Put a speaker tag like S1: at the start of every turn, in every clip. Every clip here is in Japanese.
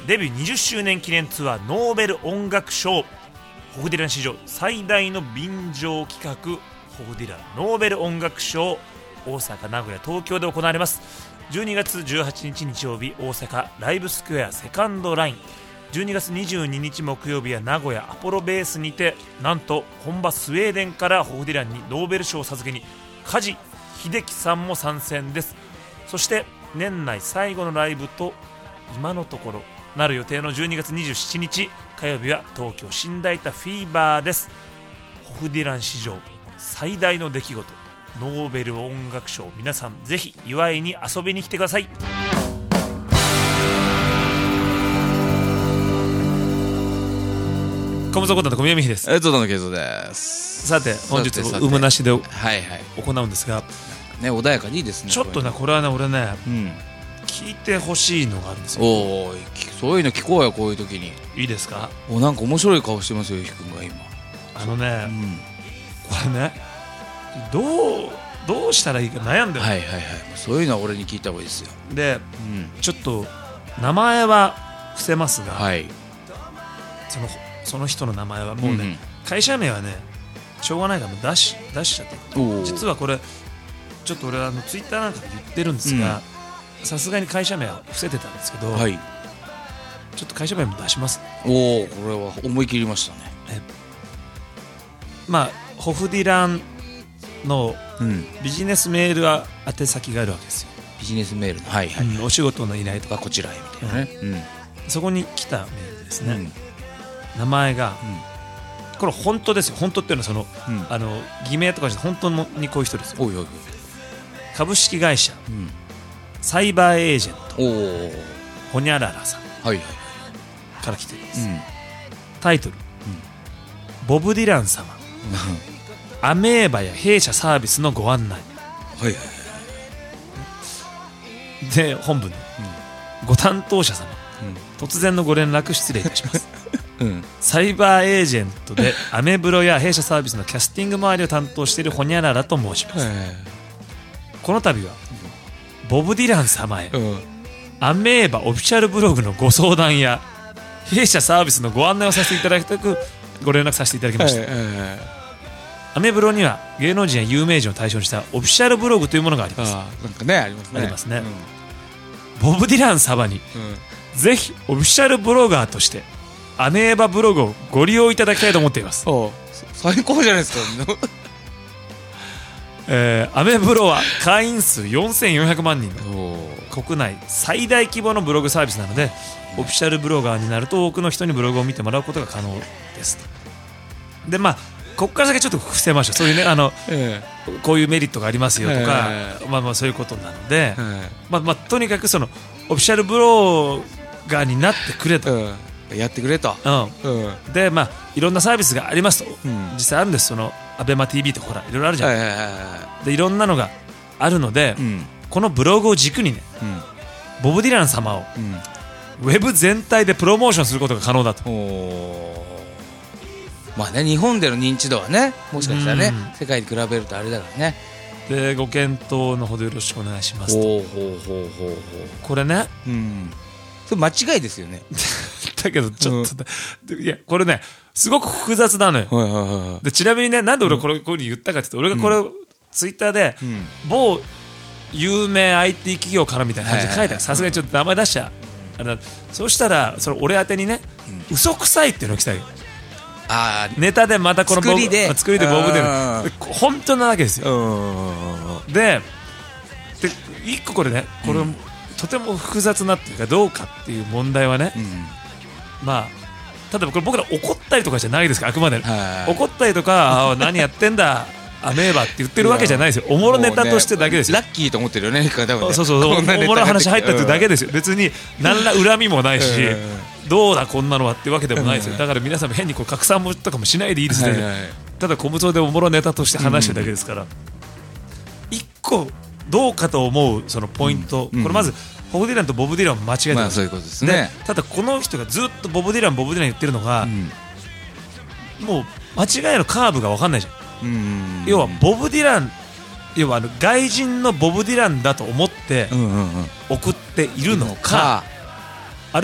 S1: デビュー20周年記念ツアーノーベル音楽賞、ホフディラン史上最大の便乗企画、ホフディランノーベル音楽賞、大阪、名古屋、東京で行われます。12月18日日曜日、大阪ライブスクエアセカンドライン、12月22日木曜日は名古屋アポロベースにて、なんと本場スウェーデンからホフディランにノーベル賞を授けに梶秀樹さんも参戦です。そして年内最後のライブと今のところなる予定の12月27日火曜日は東京新大田フィーバーです。ホフディラン史上最大の出来事、ノーベル音楽賞、皆さんぜひ祝いに遊びに来てください。小室コンタの小宮美です。
S2: ゾウのケイゾです。
S1: さて本日も有無なしで行
S2: はい
S1: うんですが、
S2: ね、穏やかにいいですね。
S1: ちょっとねこれはね俺ね、聞いてほしいのがあるんですよ。
S2: おー、そういうの聞こうよ、こういう時に。
S1: いいですか？
S2: なんか面白い顔してますよ、ゆきくんが今。
S1: これねどうしたらいいか悩んでる。
S2: はいはいはい、そういうのは俺に聞いた方がいいですよ。
S1: で、ちょっと名前は伏せますが、
S2: はい、
S1: その人の名前はもうね、会社名はねしょうがないからもう出しちゃって、実はこれちょっと俺ツイッターなんかで言ってるんですが、さすがに会社名は伏せてたんですけど、
S2: はい、
S1: ちょっと会社名も出します。
S2: おお、これは思い切りましたね。
S1: まあホフディランのビジネスメールは宛先があるわけですよ。
S2: ビジネスメールの、はいはい、
S1: お仕事の依頼とか
S2: こちらへみたいなね、
S1: そこに来たメールですね。名前が、これ本当ですよ。本当っていうのは偽名とかじゃ本当にこういう人ですよ。株式会社、サイバーエージェントホニャララさんから来ています。タイトル、ボブ・ディラン様アメーバや弊社サービスのご案内。で本文、ご担当者様、突然のご連絡失礼いたしますサイバーエージェントでアメブロや弊社サービスのキャスティング周りを担当しているホニャララと申します。この度はボブ・ディラン様へ、アメーバオフィシャルブログのご相談や弊社サービスのご案内をさせていただきたくご連絡させていただきました。アメブロには芸能人や有名人を対象にしたオフィシャルブログというものがあります。
S2: なんかね、ありますね。
S1: ボブ・ディラン様に、ぜひオフィシャルブロガーとしてアメーバブログをご利用いただきたいと思っています。
S2: 最高じゃないですか
S1: アメブロは会員数4400万人の国内最大規模のブログサービスなので、オフィシャルブロガーになると多くの人にブログを見てもらうことが可能ですと。でここから先ちょっと伏せましょう。そういうねこういうメリットがありますよとか、そういうことなので、とにかくオフィシャルブロガーになってくれと、
S2: やってくれと、
S1: でいろんなサービスがありますと、実際あるんです。アベマ TV とかほらいろいろあるじゃないで、いろんなのがあるので、このブログを軸にね、ボブ・ディラン様をウェブ全体でプロモーションすることが可能だと。
S2: 日本での認知度はね、もしかしたらね、世界に比べるとあれだからね。
S1: でご検討のほどよろしくお願いしますと。これね、
S2: それ間違いですよね
S1: だけどちょっと、いやこれねすごく複雑なのよ。でちなみにね、なんで俺こういうふうに言ったかって言うと、俺がこれツイッターで某有名 IT 企業からみたいな感じで書いたら、さすがにちょっと名前出しちゃう。そうしたら俺宛てにね、嘘くさいっていうのが来たわけ。ネタでまたこの作りでボブで本当なわけですよ。で一個これね、これとても複雑なっていうかどうかっていう問題はね、例えばこれ僕ら怒ったりとかじゃないですか。あくまで怒ったりとか何やってんだアメーバって言ってるわけじゃないですよ。おもろネタとしてだけですよ。
S2: ラッキーと思ってるよね。
S1: そうおもろ話入ったっていうだけですよ。別に何ら恨みもないし、どうだこんなのはってわけでもないですよ。だから皆さんも変に拡散とかもしないでいいですね。ただ小無でおもろネタとして話してるだけですから、一個どうかと思うそのポイント、これまずボブ・ディランとボブ・ディランも間違えてます。
S2: そういうことですね。
S1: ただこの人がずっとボブ・ディラン言ってるのが、もう間違いのカーブが分かんないじゃん。要はボブ・ディラン、要は外人のボブ・ディランだと思って送っているのか、あるいは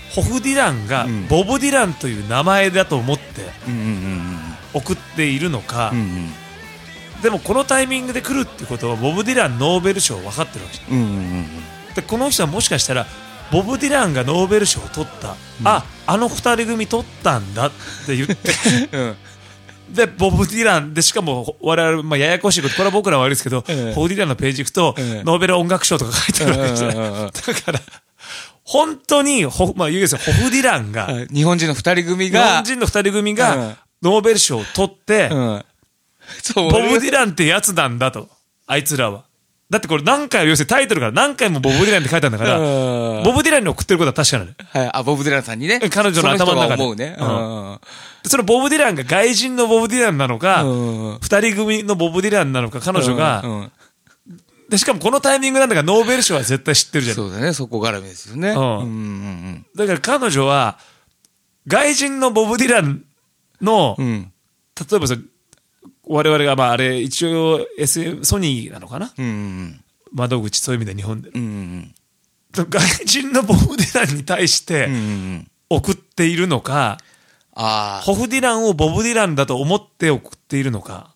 S1: ホフ・ディランがボブ・ディランという名前だと思って送っているのか、でもこのタイミングで来るってことはボブ・ディランノーベル賞分かってるわけじゃん、でこの人はもしかしたらボブ・ディランがノーベル賞を取った、あの二人組取ったんだって言ってでボブ・ディランでしかも我々、ややこしいことこれは僕らは悪いですけど、ボブ・ディランのページ行くと、ノーベル音楽賞とか書いてあるわけじゃない、だから本当に言うですよ、ホフ・ディランが
S2: 日本人の二人組が
S1: ノーベル賞を取って、ボブ・ディランってやつなんだと、あいつらは。だってこれ何回、要するにタイトルから何回もボブ・ディランって書いてあるんだから、ボブ・ディランに送ってることは確かなの。
S2: はい、ボブ・ディランさんにね。
S1: 彼女の頭の中で。
S2: 思うね。
S1: そのボブ・ディランが外人のボブ・ディランなのか、二人組のボブ・ディランなのか、彼女が、で、しかもこのタイミングなんだからノーベル賞は絶対知ってるじゃん。
S2: そうだね、そこ絡みですよね。
S1: だから彼女は、外人のボブ・ディランの、例えば我々があれ一応ソニーなのかな、窓口、そういう意味で日本で、外人のボブ・ディランに対して送っているのか、ホフ・ディランをボブ・ディランだと思って送っているのか。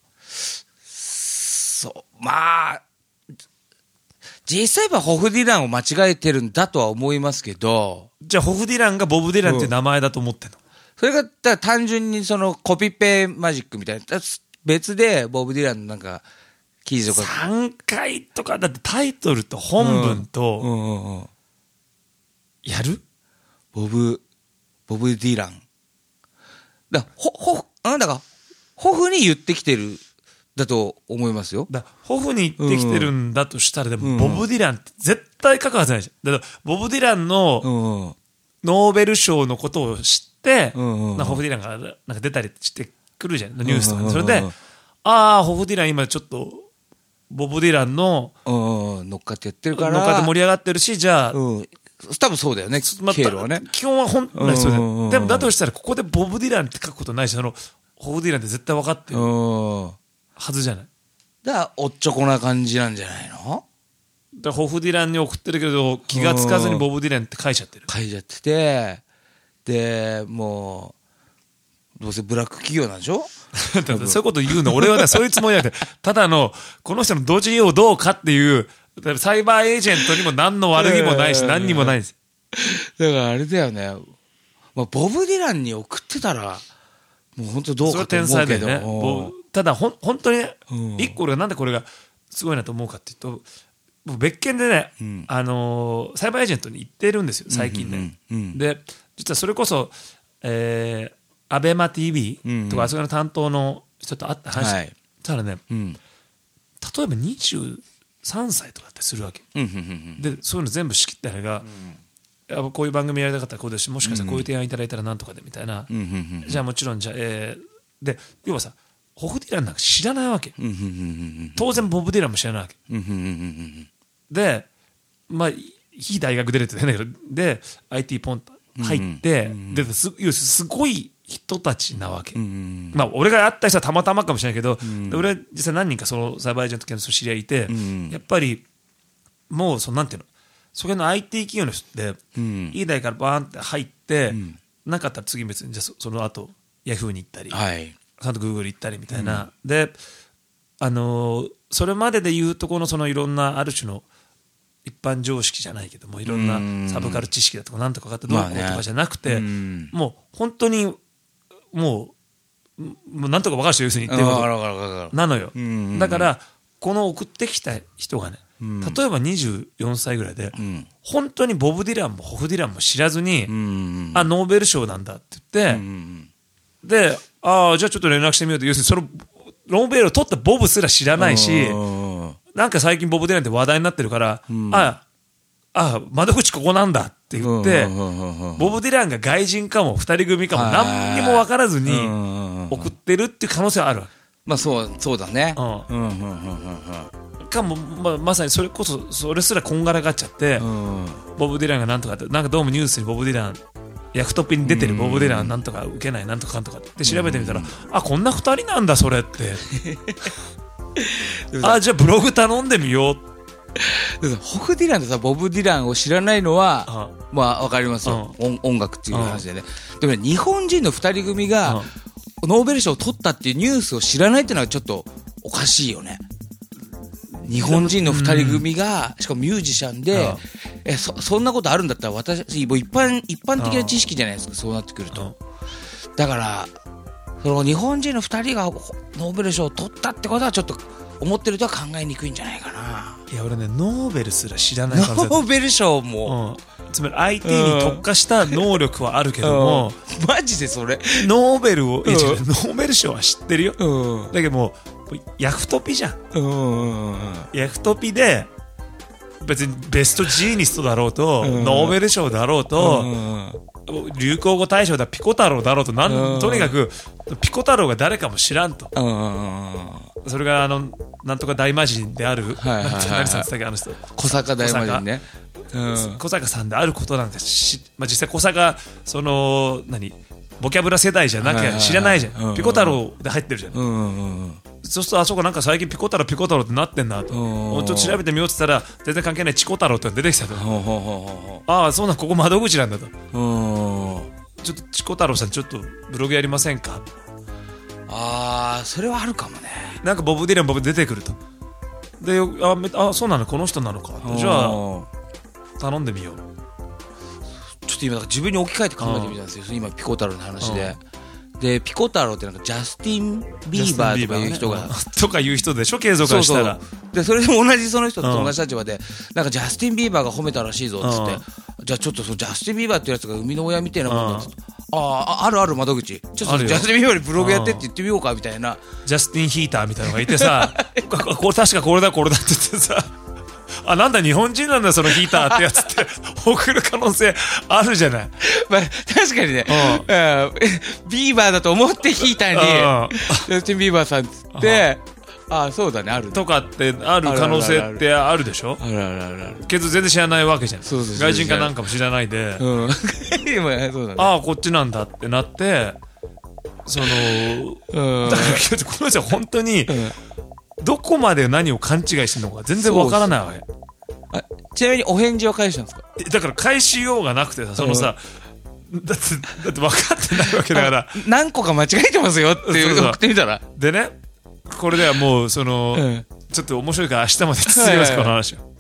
S2: 実際はホフ・ディランを間違えてるんだとは思いますけど、
S1: じゃあホフ・ディランがボブ・ディランって名前だと思ってんの、
S2: それが単純にそのコピペマジックみたいな、別でボブ・ディランのなんか記事とか
S1: 3回とかだってタイトルと本文とやる、
S2: ボブ・ディランだからホフに言ってきてるだと思いますよ。
S1: ホフに言ってきてるんだとしたら、でもボブ・ディランって絶対書くはずないじゃん。だからボブ・ディランのノーベル賞のことを知って、ホフ・ディランがなんか出たりしてくるじゃん、ニュースとか、それでホフ・ディラン今ちょっとボブ・ディランの
S2: 乗っかってやってるから、
S1: 乗っかって盛り上がってるし、じゃあ
S2: 多分そうだよね、経路はね。
S1: 基本は本来そうだよ。でもだとしたらここでボブ・ディランって書くことないし、ホフ・ディランって絶対分かってるはずじゃない。
S2: だからおっちょこな感じなんじゃないの。
S1: だからホフ・ディランに送ってるけど気がつかずにボブ・ディランって書いちゃってる。
S2: 書いちゃってて、でもうどうせブラック企業なんでしょ
S1: そういうこと言うの俺はね、そういうつもりじゃなくて、ただこの人の同時利用どうかっていう、サイバーエージェントにも何の悪気もないし、何にもないんです。
S2: だからあれだよね、ボブ・ディランに送ってたらもう本当どうかと思うけど、それは天才だよね。
S1: ただ本当にね、一個俺がなんでこれがすごいなと思うかっていうと、別件でね、サイバーエージェントに行ってるんですよ最近ね。で実はそれこそアベマ TV とかあそこの担当の人と会った話したらね、例えば23歳とかってするわけで、そういうの全部仕切ったのが、こういう番組やりたかったらこうですし、もしかしたらこういう提案いただいたらなんとかでみたいな、じゃあもちろんじゃあ、で要はさ、ホフ・ディランなんか知らないわけ、当然ボブ・ディランも知らないわけで、いい大学出れてたんだけど、で IT ポンと入って、ですごい人たちなわけ、俺が会った人はたまたまかもしれないけど、俺は実際何人かそのサイバーエージェント系の知り合いいて、やっぱりもうなんていうの、それの IT 企業の人って、いい大からバーンって入って、なかったら次別にじゃあその後ヤフーに行ったり、その後グーグル行ったりみたいな、でそれまでで言うとこのそのいろんなある種の一般常識じゃないけども、いろんなサブカル知識だとかなんとかかってどうこうとかじゃなくて、もう本当にもうなんとか分かる人、要するに言ってることなのよ。だからこの送ってきた人がね、例えば24歳ぐらいで、本当にボブ・ディランもホフ・ディランも知らずに、ノーベル賞なんだって言って、でじゃあちょっと連絡してみようと、要するにそのノーベルを取ったボブすら知らないし、なんか最近ボブ・ディランって話題になってるから、窓口ここなんだって言って、ボブ・ディランが外人かも二人組かも何にも分からずに送ってるっていう可能性はあるわけ。
S2: そうだね。
S1: かも、まさにそれこそそれすらこんがらがっちゃって、ボブ・ディランがなんとかって、なんかどうもニュースにボブ・ディランヤフトピに出てるボブ・ディランなんとか受けないなんとかかんとかって調べてみたら、こんな二人なんだそれってじゃあブログ頼んでみよう
S2: でホフ・ディランとさ、ボブ・ディランを知らないのは、まあわかりますよ。音楽っていう話でね。でもね、日本人の二人組が、ノーベル賞を取ったっていうニュースを知らないっていうのはちょっとおかしいよね。日本人の二人組が、しかもミュージシャンで、そんなことあるんだったら私、もう一般的な知識じゃないですか、そうなってくると。だから、その日本人の二人がノーベル賞を取ったってことはちょっと思ってるとは考えにくいんじゃないかな。
S1: いや俺ね、ノーベルすら知らないから。
S2: ノーベル賞も、
S1: つまり IT に特化した能力はあるけども、
S2: マジでそれ
S1: ノーベルを、ノーベル賞は知ってるよ、だけどもうヤフトピじゃん、ヤフトピで別にベストジーニストだろうと、ノーベル賞だろうと、流行語大賞だピコ太郎だろうと、とにかくピコ太郎が誰かも知らんと、それがなんとか大魔神である、何さんって言ったっけ、あの人、
S2: 小坂大魔神ね、
S1: 小坂さんであることなんてまあ、実際小坂ボキャブラ世代じゃなきゃ知らないじゃん、ピコ太郎で入ってるじゃん、そうするとあそこなんか最近ピコ太郎ってなってんなと、ちょっと調べてみようって言ったら全然関係ないチコ太郎って出てきたと、ああそうなん、ここ窓口なんだと、ちょっとチコ太郎さんちょっとブログやりませんか、
S2: ああそれはあるかもね、
S1: なんかボブ・ディラン出てくると、でそうなの、この人なのか、じゃあ頼んでみよう。
S2: ちょっと今自分に置き換えて考えてみたんですよ、今ピコ太郎の話で。でピコ太郎ってなんかジャスティン・ビーバーとかいう人が
S1: とかいう人でしょ、継続からしたら。
S2: でそれでも同じその人と同じ立場で、なんかジャスティン・ビーバーが褒めたらしいぞっつって、じゃあちょっとそのジャスティン・ビーバーっていうやつが生みの親みたいなもんだっつって、ある窓口、ちょっとジャスティン・ビーバーにブログやってって言ってみようかみたいな、
S1: ジャスティン・ヒーターみたいなのがいてさこれ確かこれだって言ってさ、あ、なんだ日本人なんだそのヒーターってやつって送る可能性あるじゃない。
S2: まあ確かにね、ビーバーだと思ってヒーターにジャスティン・ビーバーさんっつって、あ、そうだね、あるね
S1: とかってある可能性ってあるでしょ。あるけど全然知らないわけじゃん。外人かなんかも知らないで、ああこっちなんだってなって、そのだからこの人は本当にどこまで何を勘違いしてるのか全然わからないわけ。
S2: ちなみにお返事は返したんですか。
S1: だから返しようがなくてさ、そのさ、だって分かってないわけだから、
S2: 何個か間違えてますよって送ってみたら。
S1: でね、これではもうその、ちょっと面白いから明日まで続きます、この話を。